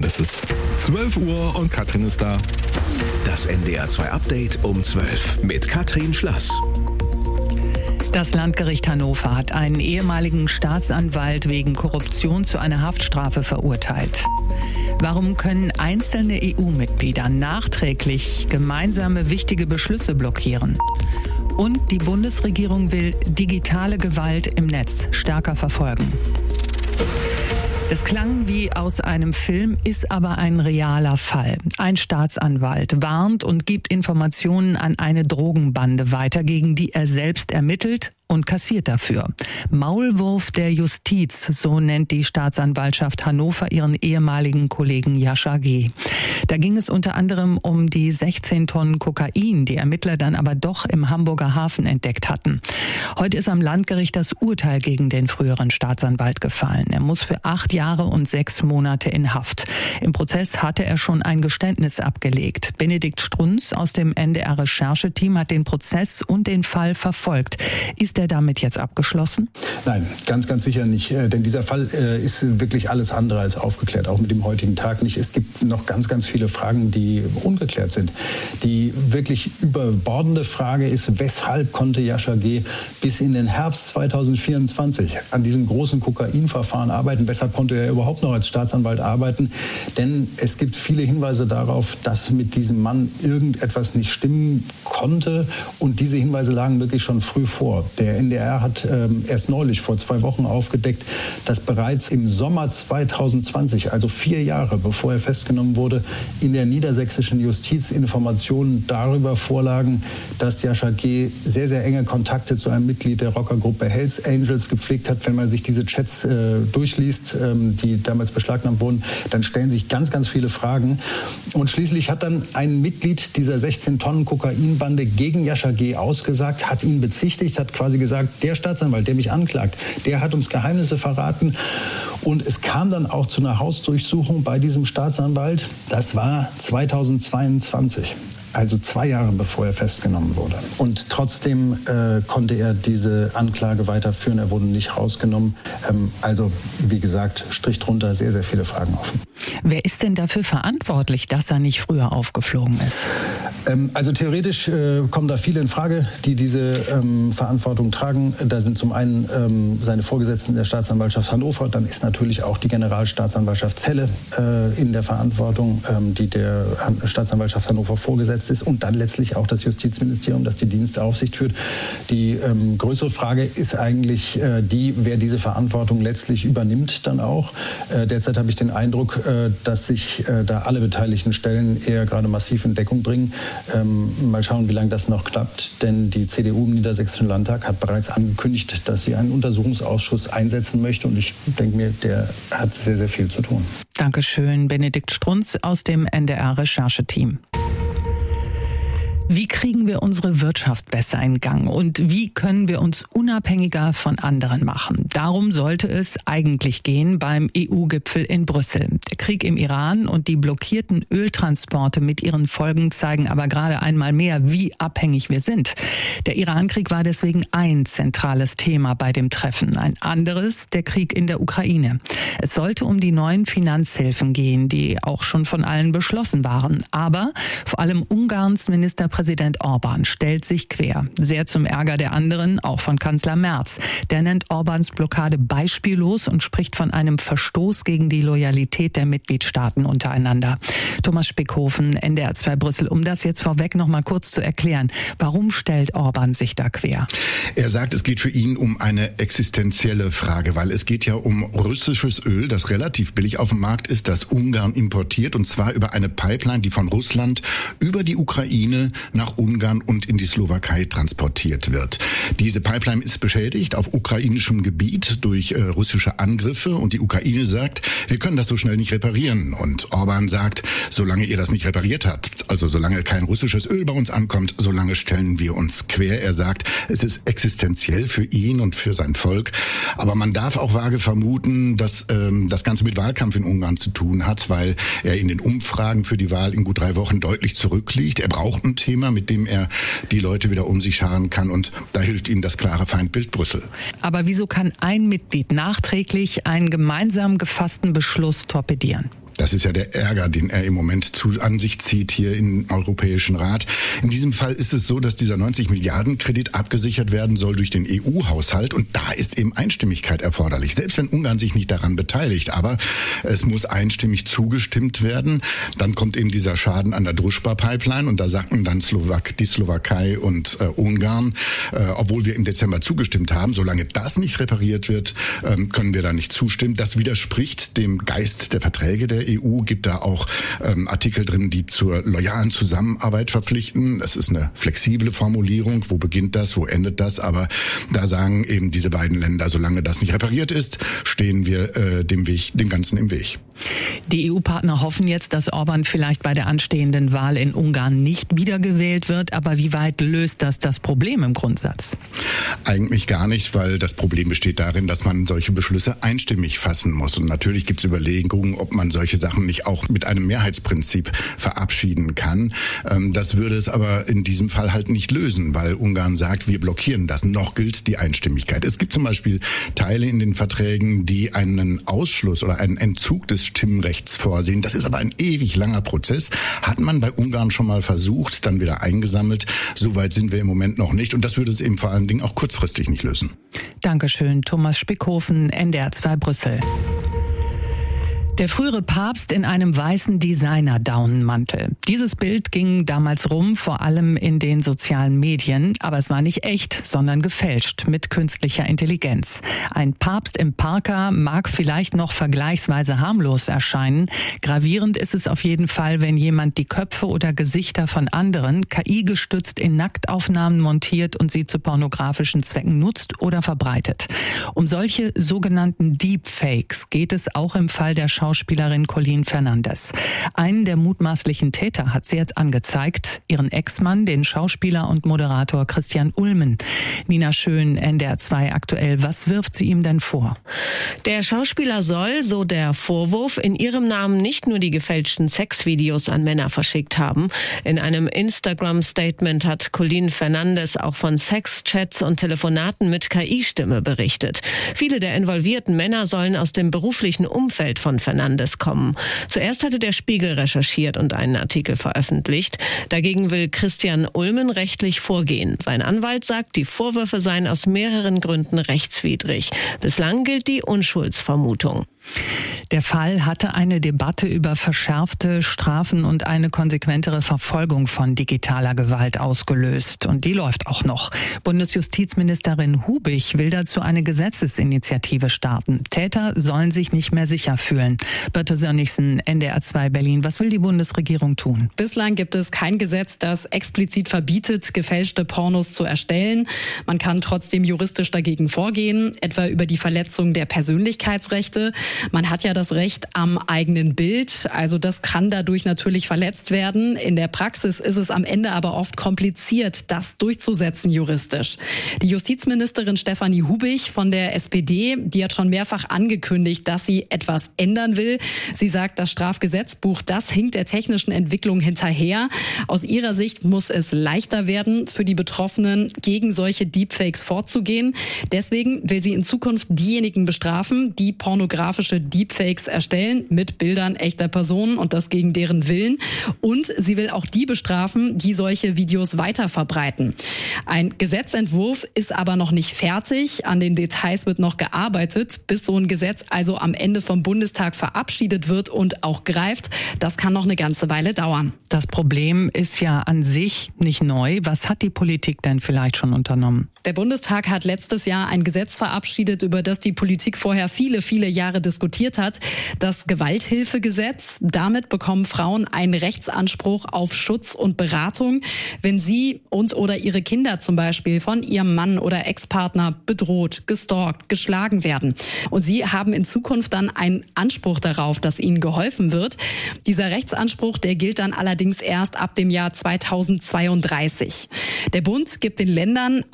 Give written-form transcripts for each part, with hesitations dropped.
Es ist 12 Uhr und Katrin ist da. Das NDR 2 Update um 12 mit Katrin Schlass. Das Landgericht Hannover hat einen ehemaligen Staatsanwalt wegen Korruption zu einer Haftstrafe verurteilt. Warum können einzelne EU-Mitglieder nachträglich gemeinsame wichtige Beschlüsse blockieren? Und die Bundesregierung will digitale Gewalt im Netz stärker verfolgen. Das klang wie aus einem Film, ist aber ein realer Fall. Ein Staatsanwalt warnt und gibt Informationen an eine Drogenbande weiter, gegen die er selbst ermittelt und kassiert dafür. Maulwurf der Justiz, so nennt die Staatsanwaltschaft Hannover ihren ehemaligen Kollegen Jascha G. Da ging es unter anderem um die 16 Tonnen Kokain, die Ermittler dann aber doch im Hamburger Hafen entdeckt hatten. Heute ist am Landgericht das Urteil gegen den früheren Staatsanwalt gefallen. Er muss für 8 Jahre und 6 Monate in Haft. Im Prozess hatte er schon ein Geständnis abgelegt. Benedikt Strunz aus dem NDR-Rechercheteam hat den Prozess und den Fall verfolgt. Ist der damit jetzt abgeschlossen? Nein, ganz, ganz sicher nicht. Denn dieser Fall ist wirklich alles andere als aufgeklärt, auch mit dem heutigen Tag nicht. Es gibt noch ganz, ganz viele Fragen, die ungeklärt sind. Die wirklich überbordende Frage ist, weshalb konnte Jascha G. bis in den Herbst 2024 an diesem großen Kokainverfahren arbeiten? Weshalb konnte er überhaupt noch als Staatsanwalt arbeiten? Denn es gibt viele Hinweise darauf, dass mit diesem Mann irgendetwas nicht stimmen konnte. Und diese Hinweise lagen wirklich schon früh vor. Der NDR hat erst neulich vor 2 Wochen aufgedeckt, dass bereits im Sommer 2020, also 4 Jahre bevor er festgenommen wurde, in der niedersächsischen Justiz Informationen darüber vorlagen, dass Jascha G. sehr, sehr enge Kontakte zu einem Mitglied der Rockergruppe Hells Angels gepflegt hat. Wenn man sich diese Chats durchliest, die damals beschlagnahmt wurden, dann stellen sich ganz, ganz viele Fragen. Und schließlich hat dann ein Mitglied dieser 16 Tonnen Kokainbande gegen Jascha G. ausgesagt, hat ihn bezichtigt, hat quasi gesagt, der Staatsanwalt, der mich anklagt, der hat uns Geheimnisse verraten. Und es kam dann auch zu einer Hausdurchsuchung bei diesem Staatsanwalt. Das war 2022. Also 2 Jahre bevor er festgenommen wurde. Und trotzdem konnte er diese Anklage weiterführen. Er wurde nicht rausgenommen. Also wie gesagt, Strich drunter, sehr, sehr viele Fragen offen. Wer ist denn dafür verantwortlich, dass er nicht früher aufgeflogen ist? Also theoretisch kommen da viele in Frage, die diese Verantwortung tragen. Da sind zum einen seine Vorgesetzten der Staatsanwaltschaft Hannover. Dann ist natürlich auch die Generalstaatsanwaltschaft Celle in der Verantwortung, die der Staatsanwaltschaft Hannover vorgesetzt ist, und dann letztlich auch das Justizministerium, das die Dienstaufsicht führt. Die größere Frage ist eigentlich wer diese Verantwortung letztlich übernimmt dann auch. Derzeit habe ich den Eindruck, dass sich da alle beteiligten Stellen eher gerade massiv in Deckung bringen. Mal schauen, wie lange das noch klappt, denn die CDU im Niedersächsischen Landtag hat bereits angekündigt, dass sie einen Untersuchungsausschuss einsetzen möchte, und ich denke mir, der hat sehr, sehr viel zu tun. Dankeschön, Benedikt Strunz aus dem NDR-Rechercheteam. Wie kriegen wir unsere Wirtschaft besser in Gang und wie können wir uns unabhängiger von anderen machen? Darum sollte es eigentlich gehen beim EU-Gipfel in Brüssel. Der Krieg im Iran und die blockierten Öltransporte mit ihren Folgen zeigen aber gerade einmal mehr, wie abhängig wir sind. Der Iran-Krieg war deswegen ein zentrales Thema bei dem Treffen. Ein anderes, der Krieg in der Ukraine. Es sollte um die neuen Finanzhilfen gehen, die auch schon von allen beschlossen waren. Aber vor allem Ungarns Ministerpräsident Orbán stellt sich quer. Sehr zum Ärger der anderen, auch von Kanzler Merz. Der nennt Orbáns Blockade beispiellos und spricht von einem Verstoß gegen die Loyalität der Mitgliedstaaten untereinander. Thomas Spickhofen, NDR 2 Brüssel, um das jetzt vorweg noch mal kurz zu erklären. Warum stellt Orbán sich da quer? Er sagt, es geht für ihn um eine existenzielle Frage, weil es geht ja um russisches Öl, das relativ billig auf dem Markt ist, das Ungarn importiert, und zwar über eine Pipeline, die von Russland über die Ukraine nach Ungarn und in die Slowakei transportiert wird. Diese Pipeline ist beschädigt auf ukrainischem Gebiet durch russische Angriffe, und die Ukraine sagt, wir können das so schnell nicht reparieren. Und Orbán sagt, solange ihr das nicht repariert habt, also solange kein russisches Öl bei uns ankommt, solange stellen wir uns quer. Er sagt, es ist existenziell für ihn und für sein Volk. Aber man darf auch vage vermuten, dass das Ganze mit Wahlkampf in Ungarn zu tun hat, weil er in den Umfragen für die Wahl in gut 3 Wochen deutlich zurückliegt. Er braucht ein Thema, mit dem er die Leute wieder um sich scharen kann, und da hilft ihm das klare Feindbild Brüssel. Aber wieso kann ein Mitglied nachträglich einen gemeinsam gefassten Beschluss torpedieren? Das ist ja der Ärger, den er im Moment an sich zieht hier im Europäischen Rat. In diesem Fall ist es so, dass dieser 90 Milliarden Kredit abgesichert werden soll durch den EU-Haushalt und da ist eben Einstimmigkeit erforderlich. Selbst wenn Ungarn sich nicht daran beteiligt, aber es muss einstimmig zugestimmt werden. Dann kommt eben dieser Schaden an der Družba-Pipeline und da sacken dann die Slowakei und Ungarn, obwohl wir im Dezember zugestimmt haben. Solange das nicht repariert wird, können wir da nicht zustimmen. Das widerspricht dem Geist der Verträge der EU, gibt da auch Artikel drin, die zur loyalen Zusammenarbeit verpflichten. Das ist eine flexible Formulierung. Wo beginnt das, wo endet das? Aber da sagen eben diese beiden Länder, solange das nicht repariert ist, stehen wir dem Ganzen im Weg. Die EU-Partner hoffen jetzt, dass Orban vielleicht bei der anstehenden Wahl in Ungarn nicht wiedergewählt wird. Aber wie weit löst das Problem im Grundsatz? Eigentlich gar nicht, weil das Problem besteht darin, dass man solche Beschlüsse einstimmig fassen muss. Und natürlich gibt es Überlegungen, ob man solche Sachen nicht auch mit einem Mehrheitsprinzip verabschieden kann. Das würde es aber in diesem Fall halt nicht lösen, weil Ungarn sagt, wir blockieren das. Noch gilt die Einstimmigkeit. Es gibt zum Beispiel Teile in den Verträgen, die einen Ausschluss oder einen Entzug des Stimmrechts vorsehen. Das ist aber ein ewig langer Prozess. Hat man bei Ungarn schon mal versucht, dann wieder eingesammelt. Soweit sind wir im Moment noch nicht. Und das würde es eben vor allen Dingen auch kurzfristig nicht lösen. Dankeschön, Thomas Spickhofen, NDR 2 Brüssel. Der frühere Papst in einem weißen Designer-Daunenmantel. Dieses Bild ging damals rum, vor allem in den sozialen Medien. Aber es war nicht echt, sondern gefälscht mit künstlicher Intelligenz. Ein Papst im Parker mag vielleicht noch vergleichsweise harmlos erscheinen. Gravierend ist es auf jeden Fall, wenn jemand die Köpfe oder Gesichter von anderen KI-gestützt in Nacktaufnahmen montiert und sie zu pornografischen Zwecken nutzt oder verbreitet. Um solche sogenannten Deepfakes geht es auch im Fall der Schauspielerin Colleen Fernandes. Einen der mutmaßlichen Täter hat sie jetzt angezeigt, ihren Ex-Mann, den Schauspieler und Moderator Christian Ulmen. Nina Schön, NDR 2 aktuell. Was wirft sie ihm denn vor? Der Schauspieler soll, so der Vorwurf, in ihrem Namen nicht nur die gefälschten Sexvideos an Männer verschickt haben. In einem Instagram-Statement hat Colleen Fernandes auch von Sexchats und Telefonaten mit KI-Stimme berichtet. Viele der involvierten Männer sollen aus dem beruflichen Umfeld von Fernandes kommen. Zuerst hatte der Spiegel recherchiert und einen Artikel veröffentlicht. Dagegen will Christian Ulmen rechtlich vorgehen. Sein Anwalt sagt, die Vorwürfe seien aus mehreren Gründen rechtswidrig. Bislang gilt die Unschuldsvermutung. Der Fall hatte eine Debatte über verschärfte Strafen und eine konsequentere Verfolgung von digitaler Gewalt ausgelöst. Und die läuft auch noch. Bundesjustizministerin Hubich will dazu eine Gesetzesinitiative starten. Täter sollen sich nicht mehr sicher fühlen. Birte Sönnigsen, NDR 2 Berlin. Was will die Bundesregierung tun? Bislang gibt es kein Gesetz, das explizit verbietet, gefälschte Pornos zu erstellen. Man kann trotzdem juristisch dagegen vorgehen, etwa über die Verletzung der Persönlichkeitsrechte. Man hat ja das Recht am eigenen Bild, also das kann dadurch natürlich verletzt werden. In der Praxis ist es am Ende aber oft kompliziert, das durchzusetzen juristisch. Die Justizministerin Stefanie Hubich von der SPD, die hat schon mehrfach angekündigt, dass sie etwas ändern will. Sie sagt, das Strafgesetzbuch, das hinkt der technischen Entwicklung hinterher. Aus ihrer Sicht muss es leichter werden, für die Betroffenen gegen solche Deepfakes vorzugehen. Deswegen will sie in Zukunft diejenigen bestrafen, die pornografische Deepfakes erstellen mit Bildern echter Personen und das gegen deren Willen. Und sie will auch die bestrafen, die solche Videos weiterverbreiten. Ein Gesetzentwurf ist aber noch nicht fertig. An den Details wird noch gearbeitet, bis so ein Gesetz also am Ende vom Bundestag verabschiedet wird und auch greift. Das kann noch eine ganze Weile dauern. Das Problem ist ja an sich nicht neu. Was hat die Politik denn vielleicht schon unternommen? Der Bundestag hat letztes Jahr ein Gesetz verabschiedet, über das die Politik vorher viele, viele Jahre diskutiert hat. Das Gewalthilfegesetz. Damit bekommen Frauen einen Rechtsanspruch auf Schutz und Beratung, wenn sie und oder ihre Kinder zum Beispiel von ihrem Mann oder Ex-Partner bedroht, gestalkt, geschlagen werden. Und sie haben in Zukunft dann einen Anspruch darauf, dass ihnen geholfen wird. Dieser Rechtsanspruch, der gilt dann allerdings erst ab dem Jahr 2032. Der Bund gibt den Ländern ab dem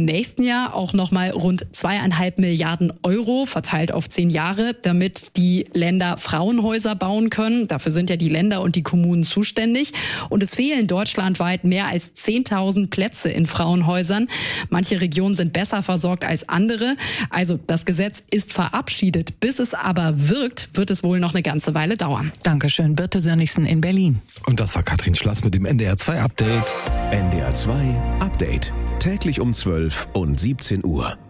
nächsten Jahr auch nochmal rund 2,5 Milliarden Euro verteilt auf 10 Jahre, damit die Länder Frauenhäuser bauen können. Dafür sind ja die Länder und die Kommunen zuständig. Und es fehlen deutschlandweit mehr als 10.000 Plätze in Frauenhäusern. Manche Regionen sind besser versorgt als andere. Also das Gesetz ist verabschiedet. Bis es aber wirkt, wird es wohl noch eine ganze Weile dauern. Dankeschön, Birte Sönnigsen in Berlin. Und das war Katrin Schlass mit dem NDR 2 Update. NDR 2 Update. Täglich um 12 und 17 Uhr.